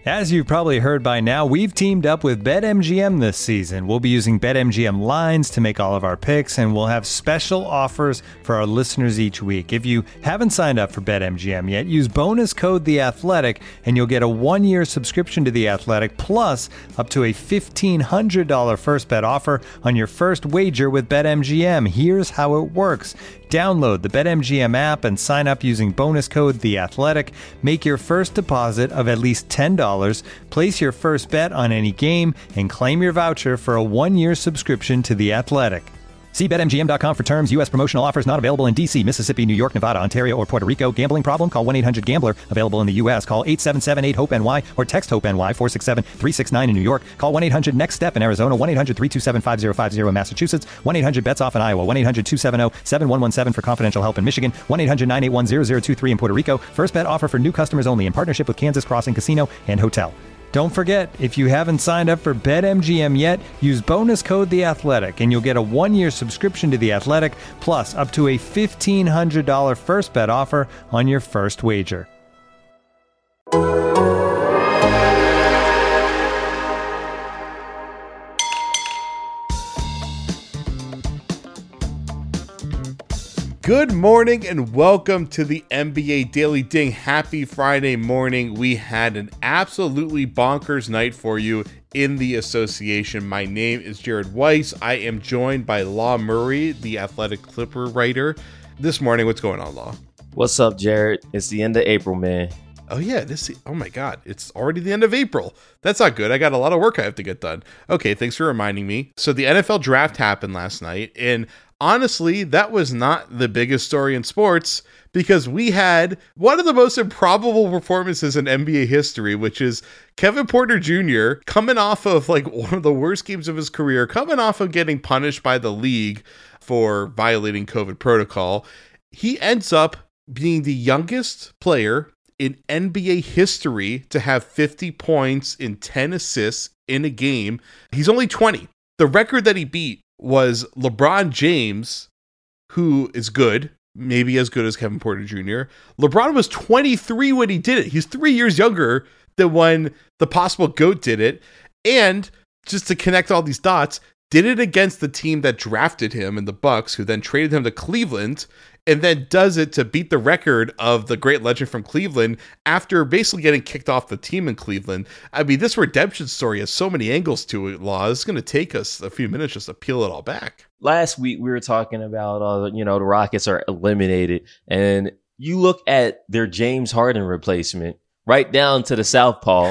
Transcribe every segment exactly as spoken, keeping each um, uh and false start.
As you've probably heard by now, we've teamed up with BetMGM this season. We'll be using BetMGM lines to make all of our picks, and we'll have special offers for our listeners each week. If you haven't signed up for BetMGM yet, use bonus code The Athletic, and you'll get a one-year subscription to The Athletic, plus up to a fifteen hundred dollars first bet offer on your first wager with BetMGM. Here's how it works. Download the BetMGM app and sign up using bonus code The Athletic. Make your first deposit of at least ten dollars. Place your first bet on any game and claim your voucher for a one-year subscription to The Athletic. See Bet M G M dot com for terms. U S promotional offers not available in D C, Mississippi, New York, Nevada, Ontario, or Puerto Rico. Gambling problem? Call one eight hundred gambler. Available in the U S. Call eight seven seven eight hope N Y or text HOPE-NY four six seven three six nine in New York. Call one eight hundred next step in Arizona. one eight hundred three two seven five zero five zero in Massachusetts. one eight hundred bets off in Iowa. one eight hundred two seven zero seven one one seven for confidential help in Michigan. one eight hundred nine eight one zero zero two three in Puerto Rico. First bet offer for new customers only in partnership with Kansas Crossing Casino and Hotel. Don't forget, if you haven't signed up for BetMGM yet, use bonus code The Athletic, and you'll get a one-year subscription to The Athletic, plus up to a fifteen hundred dollars first bet offer on your first wager. Good morning and welcome to the N B A Daily Ding. Happy Friday morning. We had an absolutely bonkers night for you in the association. My name is Jared Weiss. I am joined by Law Murray, the Athletic Clipper writer. This morning, what's going on, Law? What's up, Jared? It's the end of April, man. Oh yeah, this. Oh my God, it's already the end of April. That's not good. I got a lot of work I have to get done. Okay, thanks for reminding me. So the N F L draft happened last night, and honestly, that was not the biggest story in sports because we had one of the most improbable performances in N B A history, which is Kevin Porter Junior coming off of like one of the worst games of his career, coming off of getting punished by the league for violating COVID protocol. He ends up being the youngest player in N B A history to have fifty points and ten assists in a game. He's only twenty. The record that he beat was LeBron James, who is good, maybe as good as Kevin Porter Junior LeBron was twenty-three when he did it. He's three years younger than when the possible GOAT did it. And just to connect all these dots, did it against the team that drafted him in the Bucks, who then traded him to Cleveland, and then does it to beat the record of the great legend from Cleveland after basically getting kicked off the team in Cleveland. I mean, this redemption story has so many angles to it, Law. It's going to take us a few minutes just to peel it all back. Last week, we were talking about, uh, you know, the Rockets are eliminated. And you look at their James Harden replacement right down to the southpaw.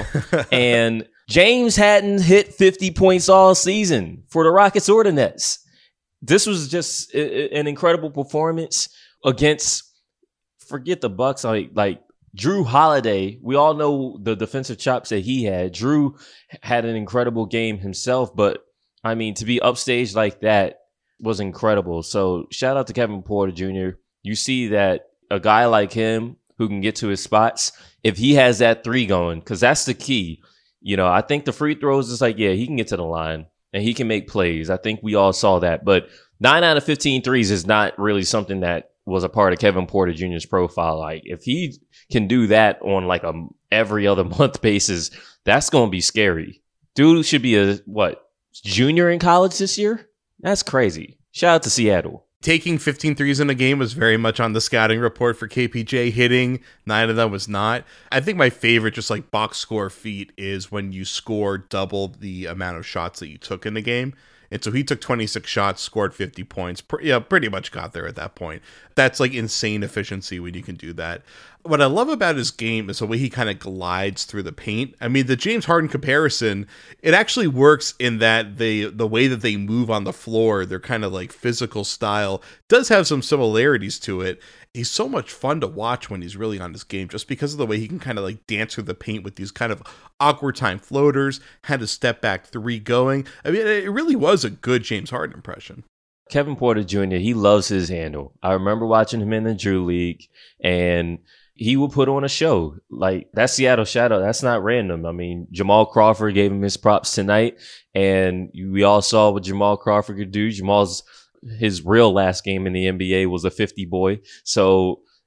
And James hadn't hit fifty points all season for the Rockets or the Nets. This was just an incredible performance against, forget the Bucks, like like Drew Holiday. We all know the defensive chops that he had. Drew had an incredible game himself, but I mean, to be upstaged like that was incredible. So shout out to Kevin Porter Junior You see that a guy like him who can get to his spots, if he has that three going, because that's the key. You know, I think the free throws is like, yeah, he can get to the line and he can make plays. I think we all saw that. But nine out of fifteen threes is not really something that was a part of Kevin Porter Junior's profile. Like, if he can do that on like a every other month basis, that's going to be scary. Dude should be a, what, junior in college this year? That's crazy. Shout out to Seattle. Taking fifteen threes in a game was very much on the scouting report for K P J. Hitting nine of them was not. I think my favorite just like box score feat is when you score double the amount of shots that you took in the game. And so he took twenty-six shots, scored fifty points. Yeah, pretty much got there at that point. That's like insane efficiency when you can do that. What I love about his game is the way he kind of glides through the paint. I mean, the James Harden comparison, it actually works in that they the way that they move on the floor, their kind of like physical style does have some similarities to it. He's so much fun to watch when he's really on his game, just because of the way he can kind of like dance through the paint with these kind of awkward time floaters, had a step back three going. I mean, it really was a good James Harden impression. Kevin Porter Junior, he loves his handle. I remember watching him in the Drew League, and he would put on a show. Like, that Seattle Shadow, that's not random. I mean, Jamal Crawford gave him his props tonight, and we all saw what Jamal Crawford could do. Jamal's his real last game in the N B A was a fifty boy. So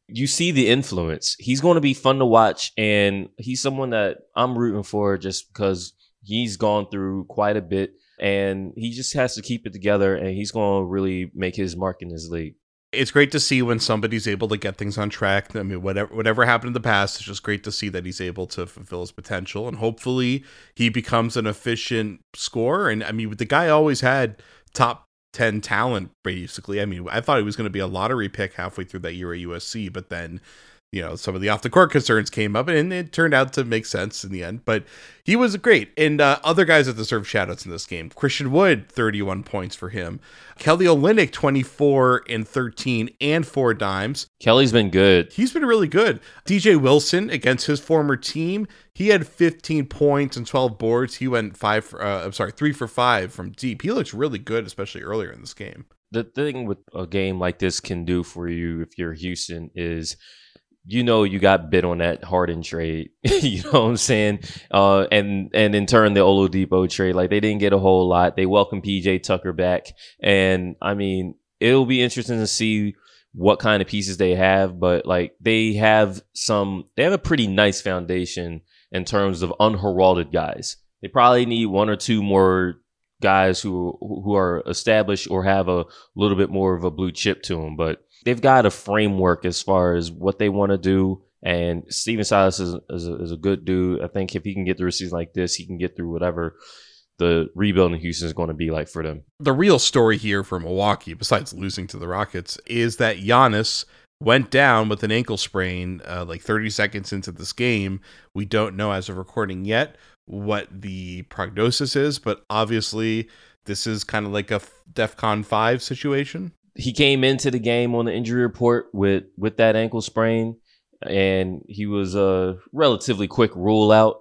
you see the influence. He's going to be fun to watch, and he's someone that I'm rooting for just because he's gone through quite a bit, and he just has to keep it together, and he's going to really make his mark in this league. It's great to see when somebody's able to get things on track. I mean, whatever whatever happened in the past, it's just great to see that he's able to fulfill his potential, and hopefully he becomes an efficient scorer. And I mean, the guy always had top ten talent, basically. I mean, I thought he was going to be a lottery pick halfway through that year at U S C, but then, you know, some of the off the court concerns came up, and it turned out to make sense in the end. But he was great. And uh, other guys that deserve shout-outs in this game. Christian Wood, thirty-one points for him. Kelly Olynyk, twenty-four and thirteen and four dimes. Kelly's been good. He's been really good. D J Wilson against his former team, he had fifteen points and twelve boards. He went five. For, uh, I'm sorry, three for five from deep. He looks really good, especially earlier in this game. The thing with a game like this can do for you if you're Houston is, you know, you got bid on that Harden trade. You know what I'm saying? Uh, and and in turn, the Oladipo trade, like they didn't get a whole lot. They welcomed P J Tucker back, and I mean, it'll be interesting to see what kind of pieces they have. But like they have some, they have a pretty nice foundation in terms of unheralded guys. They probably need one or two more guys who who are established or have a little bit more of a blue chip to them, but they've got a framework as far as what they want to do. And Steven Silas is, is, a, is a good dude. I think if he can get through a season like this, he can get through whatever the rebuild in Houston is going to be like for them. The real story here for Milwaukee, besides losing to the Rockets, is that Giannis went down with an ankle sprain uh, like thirty seconds into this game. We don't know as of recording yet what the prognosis is, but obviously this is kind of like a DEFCON five situation. He came into the game on the injury report with, with that ankle sprain, and he was a relatively quick rule out.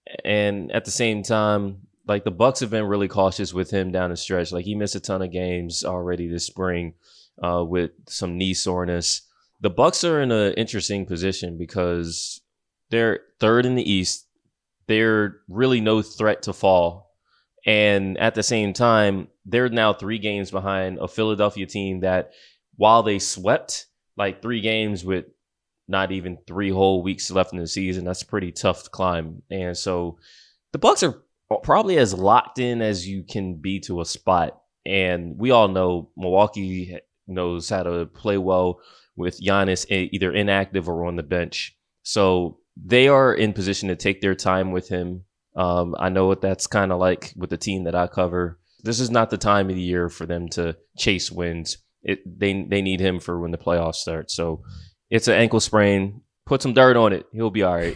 And at the same time, like the Bucks have been really cautious with him down the stretch. Like he missed a ton of games already this spring uh, with some knee soreness. The Bucks are in an interesting position because they're third in the East. They're really no threat to fall. And at the same time, they're now three games behind a Philadelphia team that, while they swept like three games with not even three whole weeks left in the season, that's pretty tough to climb. And so the Bucks are probably as locked in as you can be to a spot. And we all know Milwaukee knows how to play well with Giannis either inactive or on the bench. So they are in position to take their time with him. Um, I know what that's kind of like with the team that I cover. This is not the time of the year for them to chase wins. It, they they need him for when the playoffs start. So it's an ankle sprain. Put some dirt on it. He'll be all right.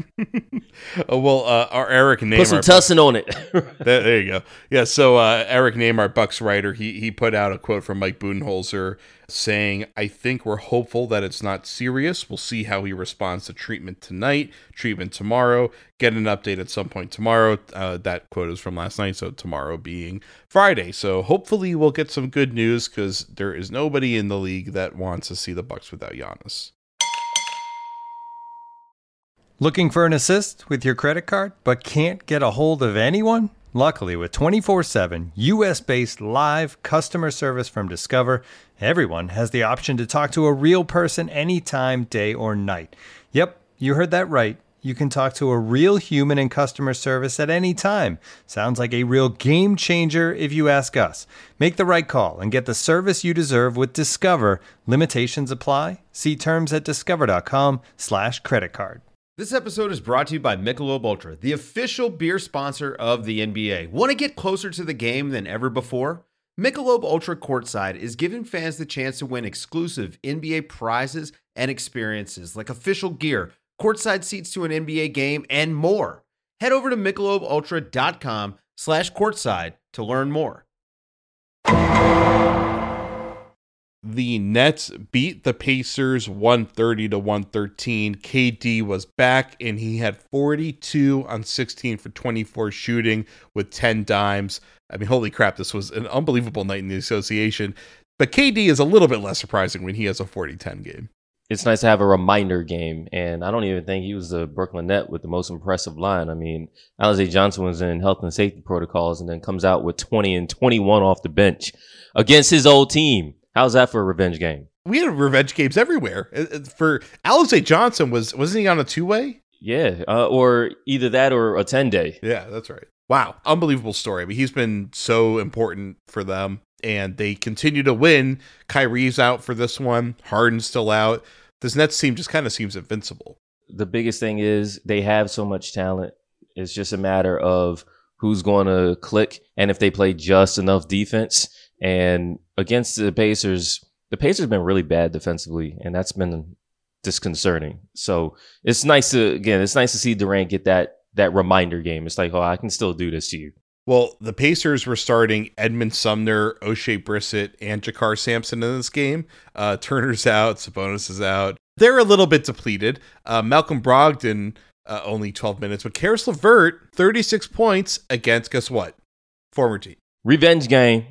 Oh, well, uh, our Eric Nehm, put some tussin on it. there, there you go. Yeah. So uh, Eric Nehm, our Bucks writer, he he put out a quote from Mike Budenholzer saying, "I think we're hopeful that it's not serious. We'll see how he responds to treatment tonight, treatment tomorrow. Get an update at some point tomorrow." Uh, that quote is from last night, so tomorrow being Friday. So hopefully we'll get some good news because there is nobody in the league that wants to see the Bucks without Giannis. Looking for an assist with your credit card, but can't get a hold of anyone? Luckily, with twenty-four seven U S-based live customer service from Discover, everyone has the option to talk to a real person anytime, day or night. Yep, you heard that right. You can talk to a real human in customer service at any time. Sounds like a real game changer if you ask us. Make the right call and get the service you deserve with Discover. Limitations apply. See terms at discover.com slash credit card. This episode is brought to you by Michelob Ultra, the official beer sponsor of the N B A. Want to get closer to the game than ever before? Michelob Ultra Courtside is giving fans the chance to win exclusive N B A prizes and experiences like official gear, courtside seats to an N B A game, and more. Head over to michelobultra.com slash courtside to learn more. The Nets beat the Pacers one thirty to one thirteen. K D was back, and he had forty-two on sixteen for twenty-four shooting with ten dimes. I mean, holy crap, this was an unbelievable night in the association. But K D is a little bit less surprising when he has a forty ten game. It's nice to have a reminder game, and I don't even think he was the Brooklyn Net with the most impressive line. I mean, Alize Johnson was in health and safety protocols and then comes out with twenty and twenty-one off the bench against his old team. How's that for a revenge game? we had revenge games everywhere. For Alize Johnson, was wasn't he on a two way? Yeah, uh, or either that or a ten day. Yeah, that's right. Wow, unbelievable story. I mean, he's been so important for them, and they continue to win. Kyrie's out for this one. Harden's still out. This Nets team just kind of seems invincible. The biggest thing is they have so much talent. It's just a matter of who's going to click and if they play just enough defense. And against the Pacers, the Pacers have been really bad defensively, and that's been disconcerting. So it's nice to, again, it's nice to see Durant get that that reminder game. It's like, oh, I can still do this to you. Well, the Pacers were starting Edmund Sumner, O'Shea Brissett, and Jakar Sampson in this game. Uh, Turner's out, Sabonis is out. They're a little bit depleted. Uh, Malcolm Brogdon, uh, only twelve minutes, but Karis LeVert, thirty-six points against, guess what? Former team. Revenge game.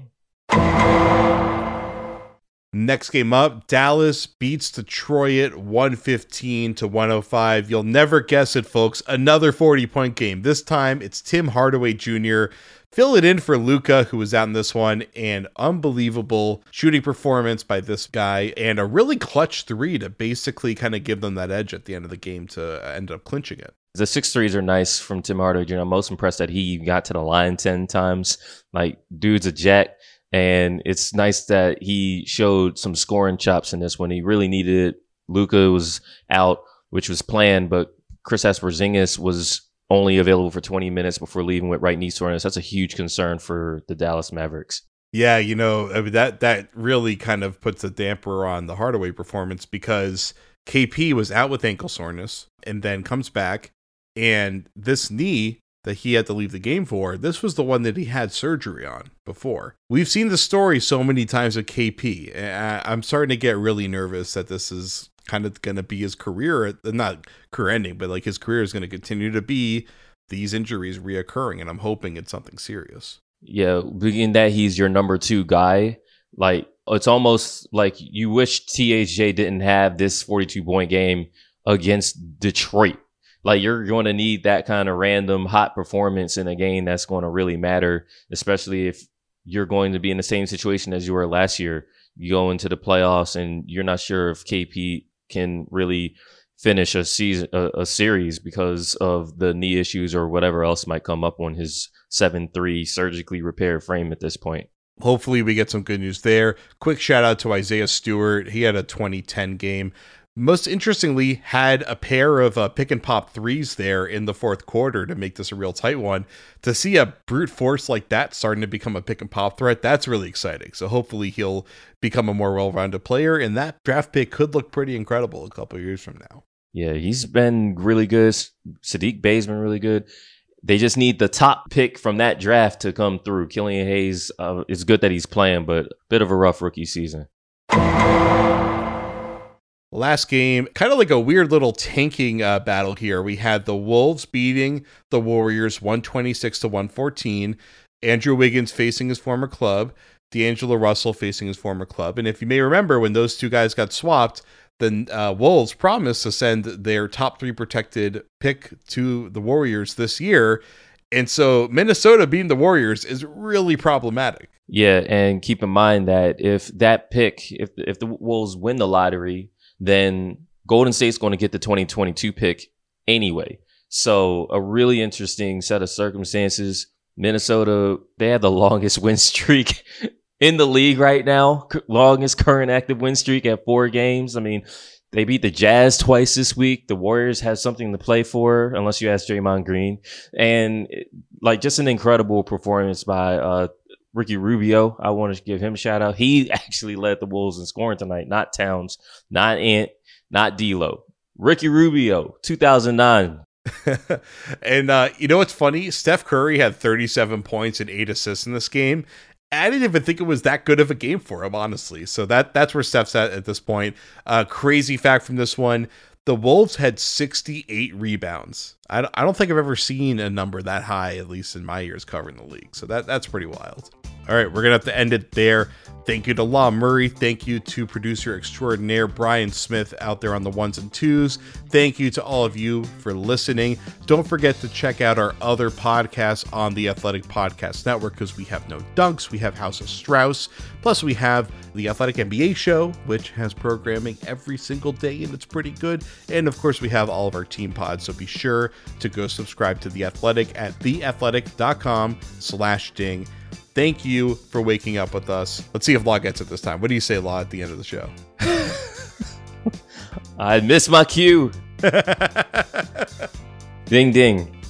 Next game up, Dallas beats Detroit one fifteen to one oh five. You'll never guess it, folks. Another forty-point game. This time, it's Tim Hardaway Junior Fill it in for Luka, who was out in this one. And unbelievable shooting performance by this guy. And a really clutch three to basically kind of give them that edge at the end of the game to end up clinching it. The six threes are nice from Tim Hardaway Junior I'm most impressed that he got to the line ten times. Like, dude's a jack. And it's nice that he showed some scoring chops in this one. He really needed it. Luka was out, which was planned, but Kristaps Porzingis was only available for twenty minutes before leaving with right knee soreness. That's a huge concern for the Dallas Mavericks. Yeah, you know, I mean, that that really kind of puts a damper on the Hardaway performance because K P was out with ankle soreness and then comes back. And this knee that he had to leave the game for, this was the one that he had surgery on before. We've seen the story so many times with K P. I'm starting to get really nervous that this is kind of going to be his career, not career ending, but like his career is going to continue to be these injuries reoccurring, and I'm hoping it's something serious. Yeah, being that he's your number two guy, like it's almost like you wish T H J didn't have this forty-two point game against Detroit. Like, you're going to need that kind of random hot performance in a game that's going to really matter, especially if you're going to be in the same situation as you were last year. You go into the playoffs and you're not sure if K P can really finish a season, a, a series because of the knee issues or whatever else might come up on his seven three surgically repaired frame at this point. Hopefully we get some good news there. Quick shout out to Isaiah Stewart. He had a twenty ten game. Most interestingly, had a pair of uh, pick and pop threes there in the fourth quarter to make this a real tight one. To see a brute force like that starting to become a pick and pop threat, that's really exciting. So hopefully he'll become a more well-rounded player, and that draft pick could look pretty incredible a couple of years from now. Yeah, he's been really good. Sadiq Bey's been really good. They just need the top pick from that draft to come through. Killian Hayes, uh, it's good that he's playing, but a bit of a rough rookie season. Last game, kind of like a weird little tanking uh, battle here. We had the Wolves beating the Warriors one twenty-six to one fourteen. Andrew Wiggins facing his former club, D'Angelo Russell facing his former club. And if you may remember, when those two guys got swapped, the uh, Wolves promised to send their top three protected pick to the Warriors this year. And so Minnesota beating the Warriors is really problematic. Yeah, and keep in mind that if that pick, if if the Wolves win the lottery, then Golden State's going to get the twenty twenty-two pick anyway. So a really interesting set of circumstances. Minnesota, they have the longest win streak in the league right now. Longest current active win streak at four games. I mean, they beat the Jazz twice this week. The Warriors have something to play for, unless you ask Draymond Green. And like, just an incredible performance by uh, Ricky Rubio. I want to give him a shout out. He actually led the Wolves in scoring tonight, not Towns, not Ant, not D'Lo. Ricky Rubio, two thousand nine. And uh, you know what's funny? Steph Curry had thirty-seven points and eight assists in this game. I didn't even think it was that good of a game for him, honestly. So that that's where Steph's at at this point. Uh, crazy fact from this one. The Wolves had sixty-eight rebounds. I don't, I don't think I've ever seen a number that high, at least in my years covering the league. So that that's pretty wild. All right, we're going to have to end it there. Thank you to Law Murray. Thank you to producer extraordinaire Brian Smith out there on the ones and twos. Thank you to all of you for listening. Don't forget to check out our other podcasts on the Athletic Podcast Network, because we have No Dunks, we have House of Strauss, plus we have the Athletic N B A Show, which has programming every single day, and it's pretty good. And of course, we have all of our team pods, so be sure to go subscribe to The Athletic at theathletic.com slash ding. Thank you for waking up with us. Let's see if Law gets it this time. What do you say, Law, at the end of the show? I missed my cue. Ding, ding.